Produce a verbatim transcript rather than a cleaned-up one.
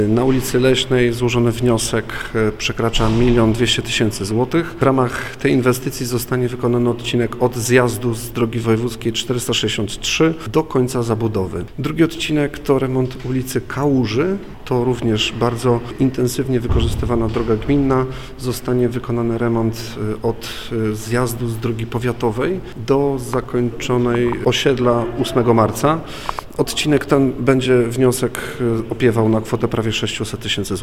Na ulicy Leśnej złożony wniosek przekracza milion dwieście tysięcy złotych. W ramach tej inwestycji zostanie wykonany odcinek od zjazdu z drogi wojewódzkiej czterysta sześćdziesiąt trzy do końca zabudowy. Drugi odcinek to remont ulicy Kałuży. To również bardzo intensywnie wykorzystywana droga gminna. Zostanie wykonany remont od zjazdu z drogi powiatowej do zakończonej osiedla ósmego marca. Odcinek ten będzie wniosek opiewał na kwotę prawie sześćset tysięcy złotych.